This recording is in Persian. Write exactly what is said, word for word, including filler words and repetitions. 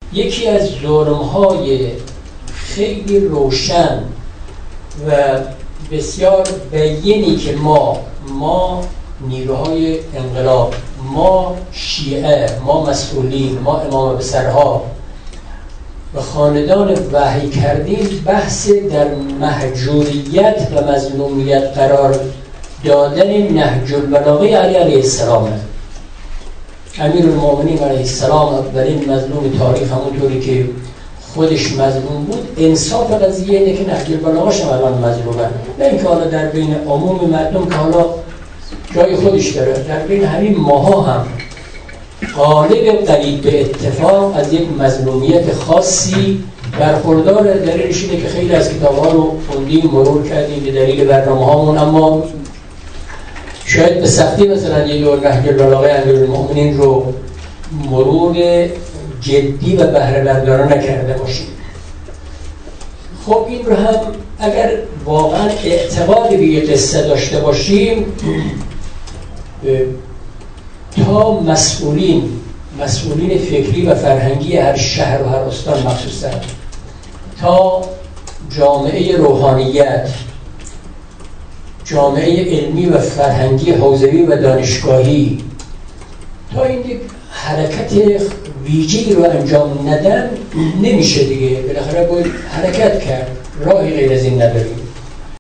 یکی از جرم‌های خیلی روشن و بسیار بینی که ما ما نیروهای انقلاب، ما شیعه، ما مسئولین، ما امام بسرها و خاندان وحی کردیم بحث در مهجوریت و مظلومیت قرار دادن نهج البلاغه علی علیه السلام. امیرالمومنین علیه السلام اولین مظلوم تاریخ، همونطوری که خودش مظلوم بود. انصاف قضیه اینه که نهج البلاغه‌ش هم الان مظلومه، نه اینکه حالا در بین عموم مردم که حالا جای خودش داره، در بین همین ماها هم غالب قریب به اتفاق از یک مظلومیت خاصی برخوردار. دلیلش اینه که خیلی از کتاب‌ها رو خوندیم، مرور کردیم به دلیل برنامه‌هامون، اما شاید به سختی مثلا یه دور نهج البلاغه امیرالمومنین رو مرور جدی و بهره بردارانه نکرده باشیم. خب این رو هم اگر واقعا اعتقاد به یه قصه داشته باشیم، تا مسئولین مسئولین فکری و فرهنگی هر شهر و هر استان مخصوصا، تا جامعه روحانیت، جامعه علمی و فرهنگی حوزوی و دانشگاهی، تا این حرکت ویژه‌ای رو انجام ندن نمیشه دیگه. بالاخره باید حرکت کرد، راهی غیر از این نداریم.